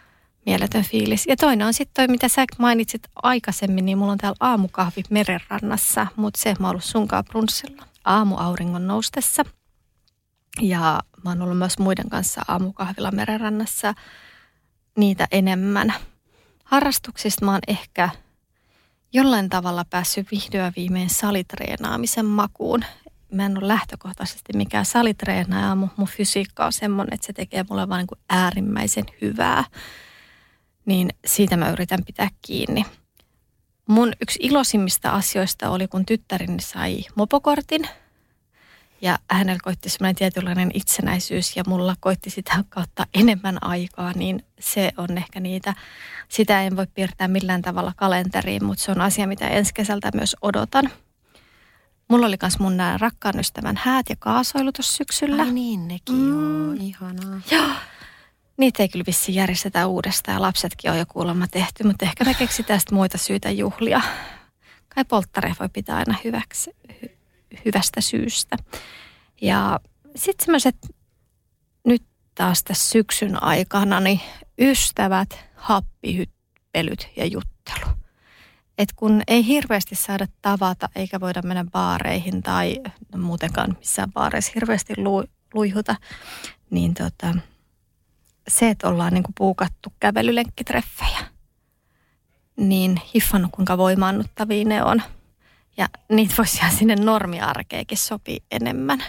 mieletön fiilis. Ja toinen on sitten toi, mitä sä mainitsit aikaisemmin, niin mulla on täällä aamukahvi merenrannassa, mutta se mä oon ollut sunkaan brunssilla aamuauringon noustessa. Ja mä oon ollut myös muiden kanssa aamukahvilla merenrannassa niitä enemmän. Harrastuksista mä oon ehkä jollain tavalla päässyt vihdoin viimein salitreenaamisen makuun. Mä en ole lähtökohtaisesti mikään salitreenaaja, mutta mun fysiikka on semmoinen, että se tekee mulle vaan niin kuin äärimmäisen hyvää. Niin siitä mä yritän pitää kiinni. Mun yksi iloisimmista asioista oli, kun tyttäreni sai mopokortin. Ja hänellä koitti semmoinen tietynlainen itsenäisyys ja mulla koitti sitä kautta enemmän aikaa, niin se on ehkä niitä. Sitä en voi piirtää millään tavalla kalenteriin, mutta se on asia, mitä ensi kesältä myös odotan. Mulla oli myös mun nämä rakkaan ystävän häät ja kaasoilu tuossa syksyllä. Ai niin, nekin mm. joo, ihanaa. Joo, niitä ei kyllä vissiin järjestetä uudestaan ja lapsetkin on jo kuulemma tehty, mutta ehkä me keksitään sitten muita syitä juhlia. Kai polttareja voi pitää aina hyväksi, hy, hyvästä syystä. Ja sitten semmoiset nyt taas tässä syksyn aikana, niin ystävät, happihyppelyt ja juttelu. Et kun ei hirveästi saada tavata eikä voida mennä baareihin tai no muutenkaan missään baareissa hirveästi lu, luihuta, niin tota, se, että ollaan niinku puukattu kävelylenkkitreffejä, niin hiffannut kuinka voimaannuttavia ne on. Ja niitä voisi ihan sinne normiarkeekin sopii enemmän.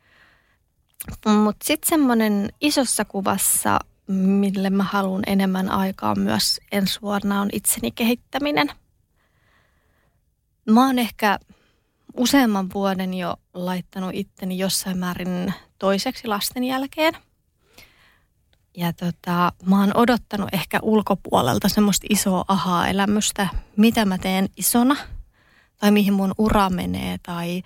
Mutta sitten semmoinen isossa kuvassa, mille mä haluan enemmän aikaa myös ensi vuonna, on itseni kehittäminen. Mä oon ehkä useamman vuoden jo laittanut itteni jossain määrin toiseksi lasten jälkeen. Ja tota, mä oon odottanut ehkä ulkopuolelta semmoista isoa ahaa-elämystä, mitä mä teen isona tai mihin mun ura menee tai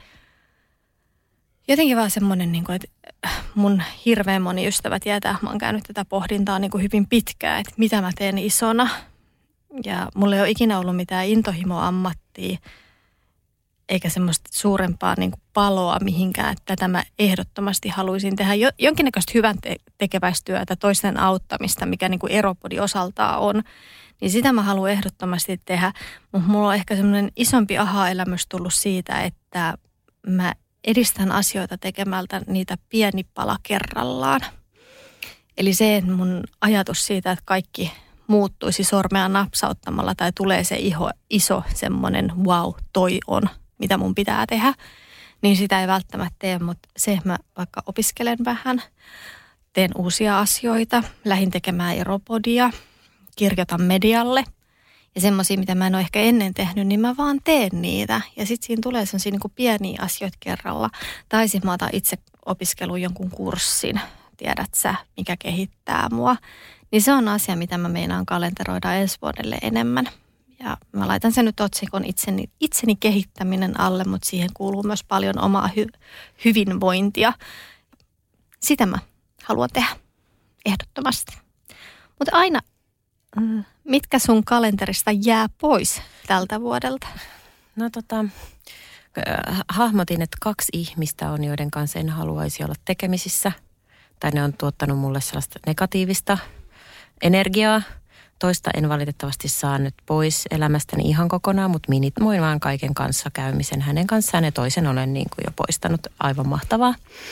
jotenkin vaan semmoinen, niin kuin, että mun hirveän moni ystävä tietää, mä oon käynyt tätä pohdintaa niin kuin hyvin pitkään, että mitä mä teen isona. Ja mulla ei ole ikinä ollut mitään intohimoammattia, eikä semmoista suurempaa niin kuin paloa mihinkään, että tätä mä ehdottomasti haluaisin tehdä. Jo, jonkinnäköistä hyvän te- tekeväistyötä, toisten auttamista, mikä niin kuin Eropodi osaltaan on, niin sitä mä haluan ehdottomasti tehdä. Mutta mulla on ehkä semmoinen isompi aha-elämys tullut siitä, että mä edistän asioita tekemältä niitä pieni pala kerrallaan. Eli se, että mun ajatus siitä, että kaikki muuttuisi sormea napsauttamalla tai tulee se iho, iso semmoinen wow, toi on, mitä mun pitää tehdä, niin sitä ei välttämättä tee, mutta se, että mä vaikka opiskelen vähän, teen uusia asioita, lähdin tekemään Eropodia, kirjoitan medialle ja semmoisia, mitä mä en ole ehkä ennen tehnyt, niin mä vaan teen niitä. Ja sitten siinä tulee semmoisia niin kuin pieniä asioita kerralla. Tai sitten mä otan itse opiskeluun jonkun kurssin, tiedät sä, mikä kehittää mua. Niin se on asia, mitä mä meinaan kalenteroida ensi vuodelle enemmän. Ja mä laitan sen nyt otsikon itseni, itseni kehittäminen alle, mutta siihen kuuluu myös paljon omaa hy- hyvinvointia. Sitä mä haluan tehdä ehdottomasti. Mutta aina, mitkä sun kalenterista jää pois tältä vuodelta? No tota, hahmotin, että kaksi ihmistä on, joiden kanssa en haluaisi olla tekemisissä. Tai ne on tuottanut mulle sellaista negatiivista energiaa. Toista en valitettavasti saa nyt pois elämästäni ihan kokonaan, mutta minimoin vaan kaiken kanssa käymisen hänen kanssaan ja toisen olen niin kuin jo poistanut. Aivan mahtavaa.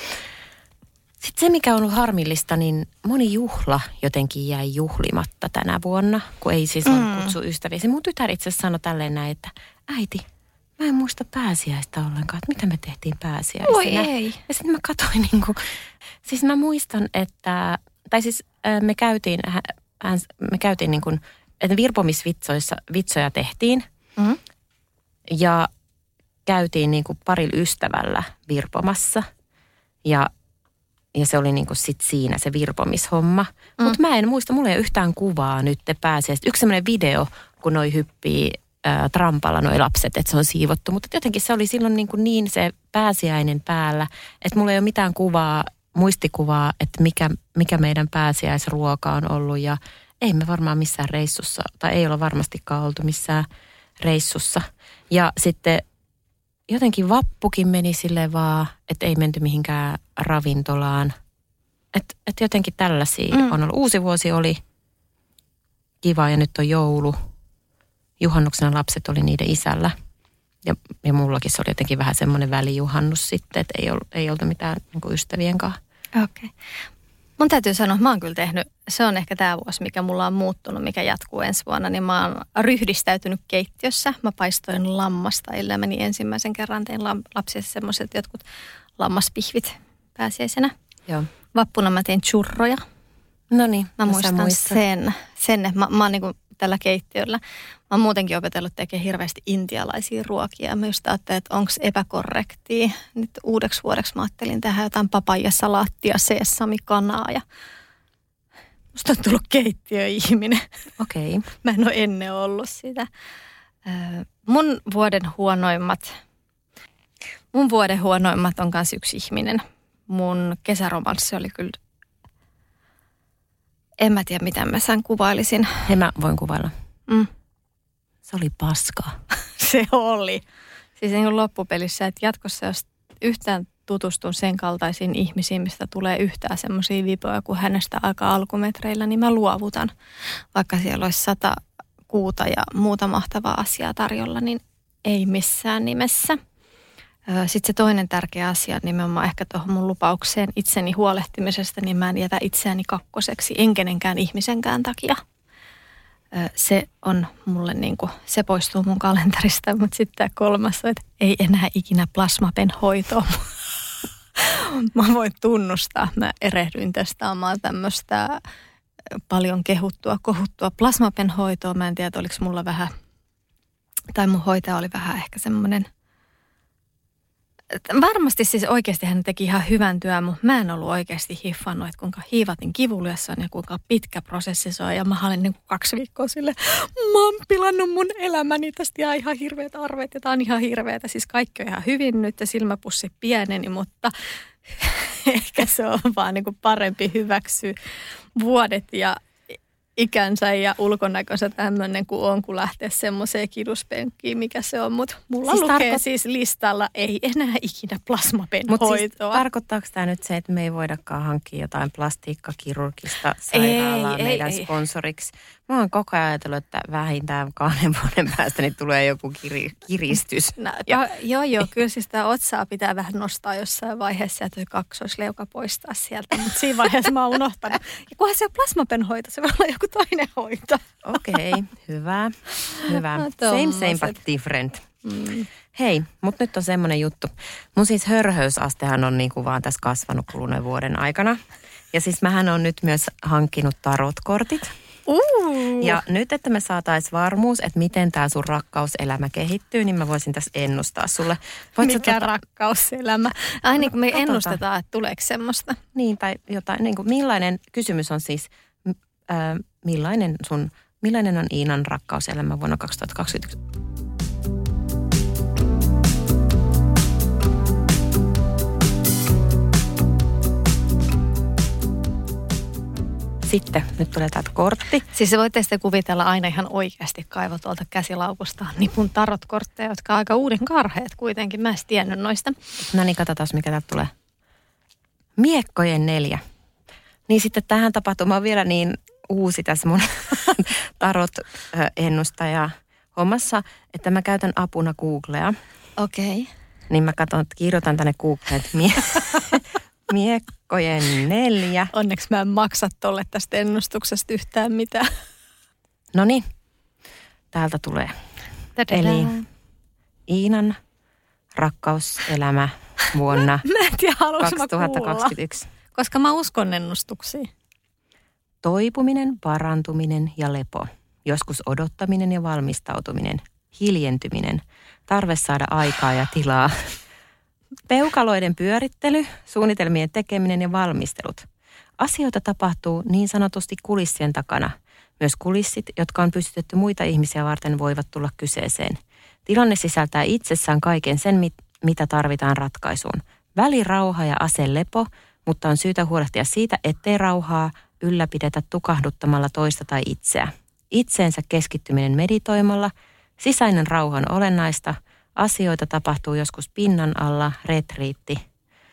Sitten se, mikä on ollut harmillista, niin moni juhla jotenkin jäi juhlimatta tänä vuonna, kun ei siis ole mm. kutsu ystäviä. Se mun tytär itse asiassa sanoi tälleen näin, että äiti, mä en muista pääsiäistä ollenkaan, että mitä me tehtiin pääsiäisenä. Oi ei. Ja sitten mä katsoin niin kuin, siis mä muistan, että, tai siis me käytiin, me käytiin niin kuin, että virpomisvitsoissa vitsoja tehtiin mm. ja käytiin niin kuin parilla ystävällä virpomassa ja Ja se oli niinku sit siinä se virpomishomma. Mm. Mutta mä en muista, mulla ei ole yhtään kuvaa nyt pääsiäistä. Yksi semmoinen video, kun noi hyppii ää, trampalla noi lapset, että se on siivottu. Mutta jotenkin se oli silloin niinku niin se pääsiäinen päällä, että mulla ei ole mitään kuvaa, muistikuvaa, että mikä, mikä meidän pääsiäisruoka on ollut. Ja ei me varmaan missään reissussa, tai ei olla varmastikaan oltu missään reissussa. Ja sitten jotenkin vappukin meni silleen vaan, että ei menty mihinkään ravintolaan. Että et jotenkin tällaisia mm. on ollut. Uusi vuosi oli kiva ja nyt on joulu. Juhannuksena lapset oli niiden isällä. Ja, ja mullakin se oli jotenkin vähän semmoinen välijuhannus sitten, että ei, ol, ei oltu mitään niin kuin ystävien kanssa. Okei. Okay. Mun täytyy sanoa, että mä oon kyllä tehnyt, se on ehkä tämä vuosi, mikä mulla on muuttunut, mikä jatkuu ensi vuonna, niin mä oon ryhdistäytynyt keittiössä. Mä paistoin lammasta, ellei meni ensimmäisen kerran, tein lapsille semmoiset jotkut lammaspihvit pääsiäisenä. Joo. Vappuna mä tein churroja. No niin, mä muistan sen, sen, että mä, mä oon niin kuin tällä keittiöllä. Mä oon muutenkin opetellut tekemään hirveästi intialaisia ruokia. Mä just ajattelin, että onko epäkorrektia. Nyt uudeksi vuodeksi mä ajattelin tehdä jotain papajasalaattia, seesamikanaa ja musta on tullut keittiöihminen. Okei. Okay. Mä en ole ennen ollut sitä. Mun vuoden huonoimmat, mun vuoden huonoimmat on kans yksi ihminen. Mun kesäromanssi oli kyllä, en mä tiedä mitä mä sen kuvailisin. Hei, mä voin kuvailla. Mm. Se oli paskaa. Se oli. Siis niin kuin loppupelissä, että jatkossa jos yhtään tutustun sen kaltaisiin ihmisiin, mistä tulee yhtään semmoisia vipoja kuin hänestä aika alkumetreillä, niin mä luovutan. Vaikka siellä olisi sata kuuta ja muuta mahtavaa asiaa tarjolla, niin ei missään nimessä. Sitten se toinen tärkeä asia, nimenomaan ehkä tuohon mun lupaukseen itseni huolehtimisesta, niin mä en jätä itseäni kakkoseksi, en kenenkään ihmisenkään takia. Se on mulle niin kuin, se poistuu mun kalenterista, mutta sitten tämä kolmas on, että ei enää ikinä plasmapen hoitoa. Mä voin tunnustaa, mä erehdyin testaamaan tämmöistä paljon kehuttua, kohuttua plasmapen hoitoa. Mä en tiedä, oliko mulla vähän, tai mun hoitaja oli vähän ehkä semmoinen, varmasti siis oikeasti hän teki ihan hyvän työn, mutta mä en ollut oikeasti hiffannut, että kuinka hiivatin kivuliassa on ja kuinka pitkä prosessi se on. Ja mä olin niin kuin kaksi viikkoa silleen, mä oon pilannut mun elämäni tästä ja ihan hirveät arveet ja tää on ihan hirveätä. Siis kaikki on ihan hyvin nyt ja silmäpussi pieneni, mutta ehkä se on vaan niin kuin parempi hyväksyä vuodet ja ikänsä ja ulkonäkönsä tämmöinen kuin on, kun lähtee semmoiseen kiduspenkkiin, mikä se on. Mutta mulla siis lukee tarko- siis listalla, ei enää ikinä plasmapenhoitoa. Mutta siis tarkoittaako tämä nyt se, että me ei voidakaan hankkia jotain plastiikkakirurgista sairaalaa ei, meidän ei, sponsoriksi? Mä oon koko ajan ajatellut, että vähintään kahden vuoden päästä niin tulee joku kiri, kiristys. No, jo, joo, joo, kyllä siis tämä otsaa pitää vähän nostaa jossain vaiheessa ja toi kaksoisleuka poistaa sieltä. Mutta siinä vaiheessa mä oon unohtanut. Ja kunhan se on plasmapenhoito, se voi olla joku toinen hoito. Okei, okay, hyvä, hyvä. No, same, same but different. Mm. Hei, mutta nyt on semmoinen juttu. Mun siis hörhöysastehan on niinku vaan tässä kasvanut kuluneen vuoden aikana. Ja siis mähän on nyt myös hankkinut tarotkortit. Uh. Ja nyt, että me saataisiin varmuus, että miten tämä sun rakkauselämä kehittyy, niin mä voisin tässä ennustaa sulle. Voit Mikä tota... rakkauselämä? Ai niin kuin me Katsotaan. ennustetaan, että tuleeko semmoista. Niin, tai jotain, niin kuin millainen, kysymys on siis, äh, millainen sun, millainen on Iinan rakkauselämä vuonna kaksituhattakaksikymmentäyksi? Sitten, nyt tulee täältä kortti. Siis se voitte sitten kuvitella aina ihan oikeasti kaivo tuolta käsilaukustaan nipun tarotkortteja, jotka on aika uuden karheet kuitenkin. Mä en tiennyt noista. No niin, katsotaan mikä täältä tulee. Miekkojen neljä. Niin sitten tähän tapahtumaan vielä niin uusi tässä mun tarot-ennustaja hommassa, että mä käytän apuna Googlea. Okei. Okay. Niin mä katson, että kirjoitan tänne Googleen, että mie- miekkojen neljä. Onneksi mä en maksa tolle tästä ennustuksesta yhtään mitään. No niin, täältä tulee. Tadada. Eli Iinan rakkauselämä vuonna mä en tiedä, kaksituhattakaksikymmentäyksi. Koska mä uskon ennustuksiin. Toipuminen, parantuminen ja lepo. Joskus odottaminen ja valmistautuminen. Hiljentyminen. Tarve saada aikaa ja tilaa. Peukaloiden pyörittely, suunnitelmien tekeminen ja valmistelut. Asioita tapahtuu niin sanotusti kulissien takana. Myös kulissit, jotka on pystytetty muita ihmisiä varten, voivat tulla kyseeseen. Tilanne sisältää itsessään kaiken sen, mitä tarvitaan ratkaisuun. Välirauha ja aselepo, mutta on syytä huolehtia siitä, ettei rauhaa ylläpidetä tukahduttamalla toista tai itseä. Itseensä keskittyminen meditoimalla, sisäinen rauha on olennaista. Asioita tapahtuu joskus pinnan alla, retriitti.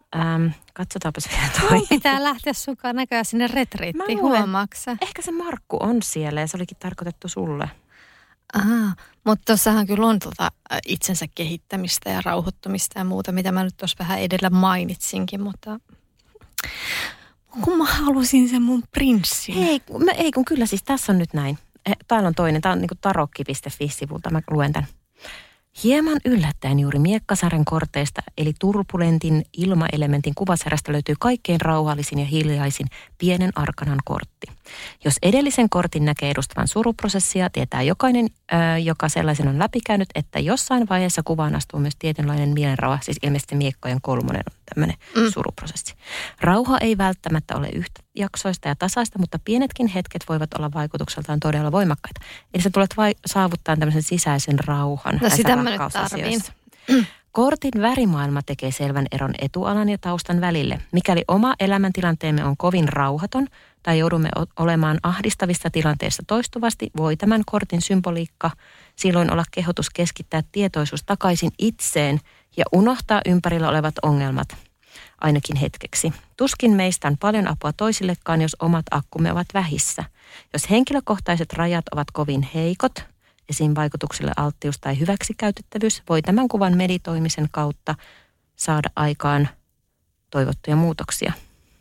ähm, katsotaanpa se vielä toi. Mun pitää lähteä sunkaan näköjään sinne retriittiin, huomaaksa. Ehkä se Markku on siellä ja se olikin tarkoitettu sulle. Aha, mutta tuossahan kyllä on tuota itsensä kehittämistä ja rauhoittumista ja muuta, mitä mä nyt tuossa vähän edellä mainitsinkin, mutta kun mä halusin sen mun prinssin. Ei, mä, ei kun kyllä siis tässä on nyt näin. Täällä on toinen, tää on niinku tarokki piste fi-sivulta, mä luen tämän. Hieman yllättäen juuri Miekkasarjan korteista, eli turbulentin ilmaelementin kuvasarjasta löytyy kaikkein rauhallisin ja hiljaisin pienen arkanan kortti. Jos edellisen kortin näkee edustavan suruprosessia, tietää jokainen, äh, joka sellaisen on läpikäynyt, että jossain vaiheessa kuvaan astuu myös tietynlainen mielenrauha, siis ilmeisesti Miekkojen kolmonen on tämmöinen mm. suruprosessi. Rauha ei välttämättä ole yhtäjaksoista ja tasaista, mutta pienetkin hetket voivat olla vaikutukseltaan todella voimakkaita. Eli sä tulet vai- saavuttaa tämmöisen sisäisen rauhan. No sitä mä nyt tarviin. Kortin värimaailma tekee selvän eron etualan ja taustan välille. Mikäli oma elämäntilanteemme on kovin rauhaton tai joudumme olemaan ahdistavissa tilanteissa toistuvasti, voi tämän kortin symboliikka silloin olla kehotus keskittää tietoisuus takaisin itseen ja unohtaa ympärillä olevat ongelmat, ainakin hetkeksi. Tuskin meistä on paljon apua toisillekaan, jos omat akkumme ovat vähissä. Jos henkilökohtaiset rajat ovat kovin heikot, esim. Vaikutukselle alttius tai hyväksikäytettävyys, voi tämän kuvan meditoimisen kautta saada aikaan toivottuja muutoksia.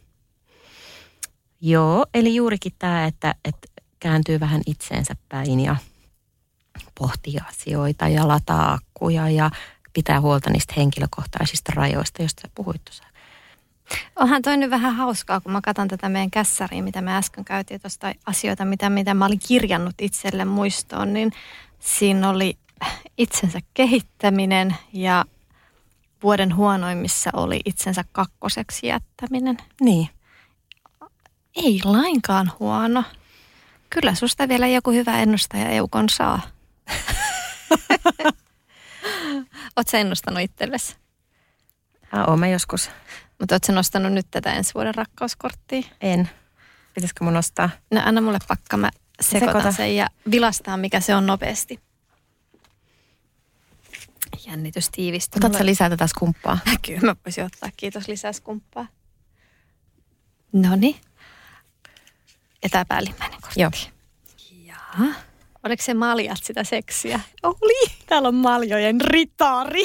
Joo, eli juurikin tämä, että, että kääntyy vähän itseensä päin ja pohtii asioita ja lataa akkuja ja pitää huolta niistä henkilökohtaisista rajoista, joista sä puhuit tuossa. Onhan toi nyt vähän hauskaa, kun mä katson tätä meidän kässäriä, mitä me äsken käytiin tuosta asioita, mitä, mitä mä olin kirjannut itselle muistoon, niin siinä oli itsensä kehittäminen ja vuoden huonoimmissa oli itsensä kakkoseksi jättäminen. Niin. Ei lainkaan huono. Kyllä susta vielä joku hyvä ennustaja Eukon saa. Oot sä ennustanut itsellesi? Oon mä joskus. Mutta ootko nostanut nyt tätä ensi vuoden rakkauskorttia? En. Pitäisikö mun nostaa? No anna mulle pakka, mä sekoitan Sekoita. sen ja vilastaan, mikä se on nopeasti. Jännitys tiivistyy. Otatko lisää tätä skumppaa? Kyllä mä voisin ottaa. Kiitos lisää skumppaa. Noniin. Etäpäällimmäinen kortti. Joo. Jaa. Oliko se maljat sitä seksiä? Oli. Täällä on maljojen ritari.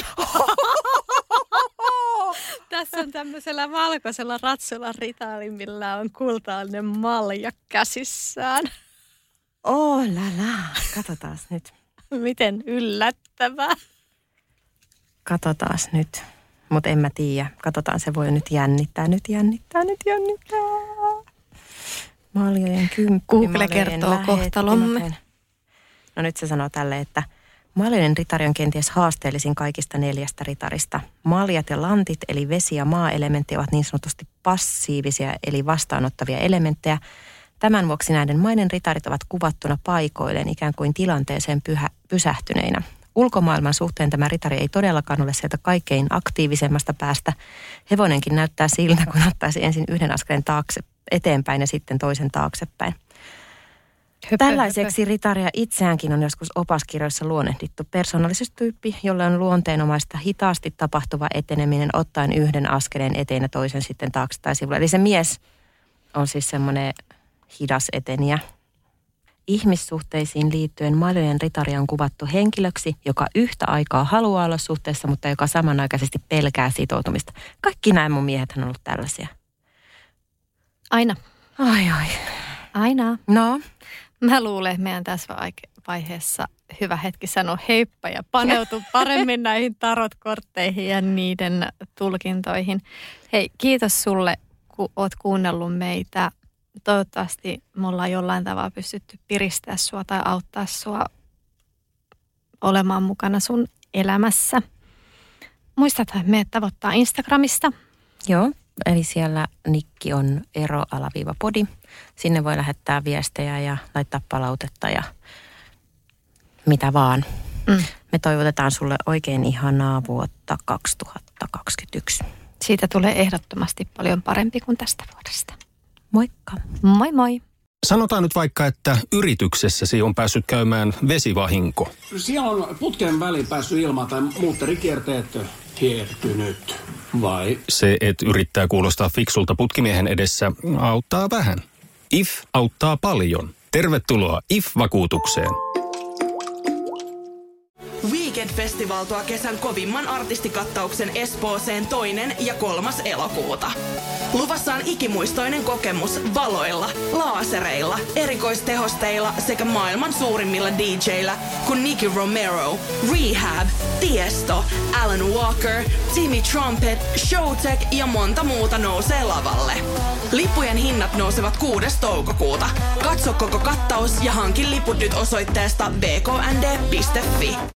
Tässä on tämmöisellä valkoisella ratsulla ritari, millä on kultainen malja käsissään. Oh la la. Katsotaan nyt. Miten yllättävää. Katsotaan nyt. Mutta en mä tiedä. Katsotaan, se voi nyt jännittää, nyt jännittää, nyt jännittää. Maljojen kymppi. Google kertoo kohtalomme. No nyt se sanoo tälle, että maljojen ritari on kenties haasteellisin kaikista neljästä ritarista. Maljat ja lantit, eli vesi- ja maa-elementti, ovat niin sanotusti passiivisia, eli vastaanottavia elementtejä. Tämän vuoksi näiden maiden ritarit ovat kuvattuna paikoilleen ikään kuin tilanteeseen pyhä, pysähtyneinä. Ulkomaailman suhteen tämä ritari ei todellakaan ole sieltä kaikkein aktiivisemmasta päästä. Hevonenkin näyttää siltä, kun ottaisi ensin yhden askeleen taakse eteenpäin ja sitten toisen taaksepäin. Höpö, Tällaiseksi höpö. Ritaria itseäänkin on joskus opaskirjoissa luonnehdittu persoonallisuustyyppi, jolle on luonteenomaista hitaasti tapahtuva eteneminen ottaen yhden askeleen eteen ja toisen sitten taakse tai sivulle. Eli se mies on siis semmoinen hidas eteniä. Ihmissuhteisiin liittyen maljojen ritaria on kuvattu henkilöksi, joka yhtä aikaa haluaa olla suhteessa, mutta joka samanaikaisesti pelkää sitoutumista. Kaikki nämä mun miehet on ollut tällaisia. Aina. Ai ai. Aina. No? Mä luulen, että meidän tässä vaiheessa hyvä hetki sanoa heippa ja paneutu paremmin näihin tarotkortteihin ja niiden tulkintoihin. Hei, kiitos sulle, kun oot kuunnellut meitä. Toivottavasti me ollaan jollain tavalla pystytty piristää sua tai auttaa sua olemaan mukana sun elämässä. Muistathan, että meidät tavoittaa Instagramista. Joo, eli siellä nikki on ero-podi. Sinne voi lähettää viestejä ja laittaa palautetta ja mitä vaan. Mm. Me toivotetaan sulle oikein ihanaa vuotta kaksituhattakaksikymmentäyksi. Siitä tulee ehdottomasti paljon parempi kuin tästä vuodesta. Moikka. Moi moi. Sanotaan nyt vaikka, että yrityksessäsi on päässyt käymään vesivahinko. Siellä on putken väliin päässyt ilmaan tai muutterikierteet hiertynyt. Vai se, että yrittää kuulostaa fiksulta putkimiehen edessä, auttaa vähän. I F auttaa paljon. Tervetuloa I F-vakuutukseen. Weekend-festival tuo kesän kovimman artistikattauksen Espooseen toinen ja kolmas elokuuta. Luvassa on ikimuistoinen kokemus valoilla, laasereilla, erikoistehosteilla sekä maailman suurimmilla D J:illä kuin Nicky Romero, Rehab, Tiesto, Alan Walker, Timmy Trumpet, Showtek ja monta muuta nousee lavalle. Lippujen hinnat nousevat kuudes toukokuuta. Katso koko kattaus ja hankin liput nyt osoitteesta b k n d piste f i.